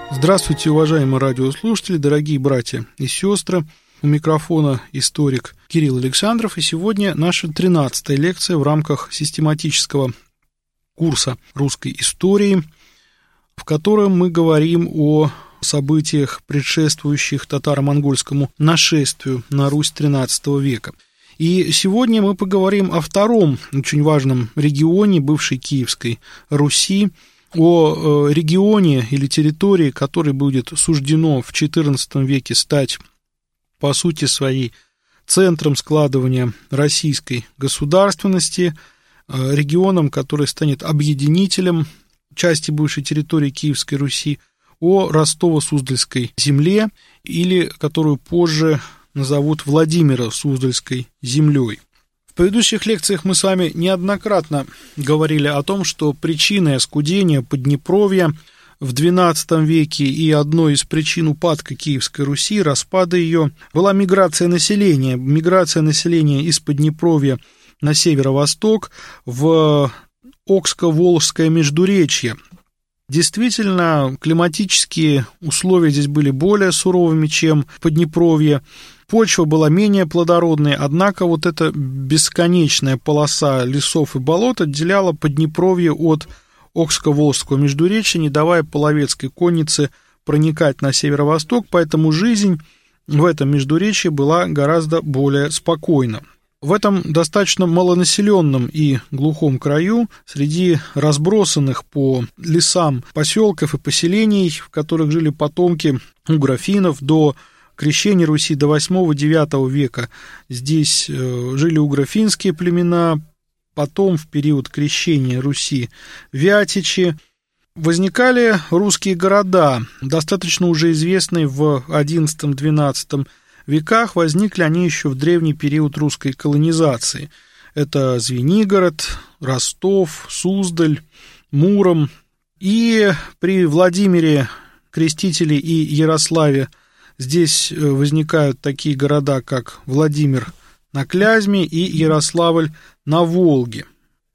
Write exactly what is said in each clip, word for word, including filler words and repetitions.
Здравствуйте, уважаемые радиослушатели, дорогие братья и сестры. У микрофона историк Кирилл Александров. И сегодня наша тринадцатая лекция в рамках систематического курса русской истории, в котором мы говорим о событиях, предшествующих татаро-монгольскому нашествию на Русь тринадцатого века. И сегодня мы поговорим о втором очень важном регионе бывшей Киевской Руси, о регионе или территории, которой будет суждено в четырнадцатом веке стать, по сути своей, центром складывания российской государственности, регионом, который станет объединителем части бывшей территории Киевской Руси, о Ростово-Суздальской земле, или которую позже назовут Владимиро-Суздальской землей. В предыдущих лекциях мы с вами неоднократно говорили о том, что причиной оскудения Поднепровья в двенадцатом веке и одной из причин упадка Киевской Руси, распада ее, была миграция населения. Миграция населения из Поднепровья на северо-восток в Окско-Волжское междуречье. Действительно, климатические условия здесь были более суровыми, чем в Поднепровье. Почва была менее плодородной, однако вот эта бесконечная полоса лесов и болот отделяла Поднепровье от Окско-Волжского междуречья, не давая половецкой коннице проникать на северо-восток, поэтому жизнь в этом междуречье была гораздо более спокойна. В этом достаточно малонаселенном и глухом краю, среди разбросанных по лесам поселков и поселений, в которых жили потомки угрофинов, до крещения Руси до восьмого-девятого века, здесь жили угрофинские племена, потом в период крещения Руси вятичи. Возникали русские города, достаточно уже известные в одиннадцатом-двенадцатом веках, возникли они еще в древний период русской колонизации. Это Звенигород, Ростов, Суздаль, Муром. И при Владимире Крестителе и Ярославе здесь возникают такие города, как Владимир на Клязьме и Ярославль на Волге.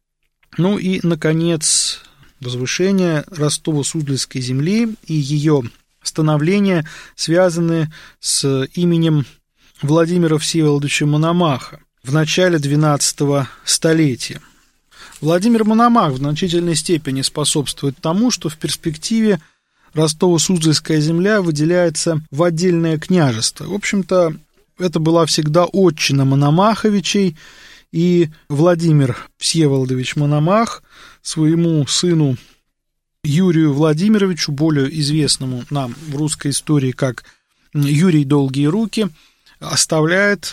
Ну и, наконец, возвышение Ростово-Суздальской земли и ее становление связаны с именем Владимира Всеволодовича Мономаха в начале двенадцатого столетия. Владимир Мономах в значительной степени способствует тому, что в перспективе Ростово-Суздальская земля выделяется в отдельное княжество. В общем-то, это была всегда отчина Мономаховичей, и Владимир Всеволодович Мономах своему сыну Юрию Владимировичу, более известному нам в русской истории как Юрий Долгие Руки, оставляет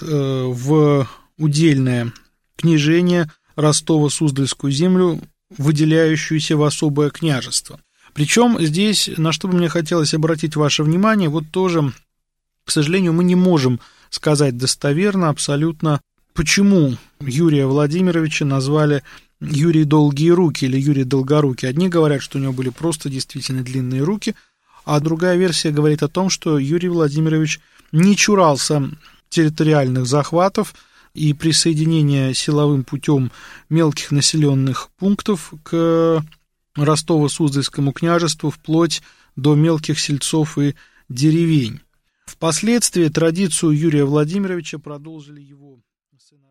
в удельное княжение Ростово-Суздальскую землю, выделяющуюся в особое княжество. Причем здесь, на что бы мне хотелось обратить ваше внимание, вот тоже, к сожалению, мы не можем сказать достоверно абсолютно, почему Юрия Владимировича назвали Юрий Долгие Руки или Юрий Долгорукий. Одни говорят, что у него были просто действительно длинные руки, а другая версия говорит о том, что Юрий Владимирович не чурался территориальных захватов и присоединения силовым путем мелких населенных пунктов к Ростово-Суздальскому княжеству вплоть до мелких сельцов и деревень. Впоследствии традицию Юрия Владимировича продолжили его сыновья.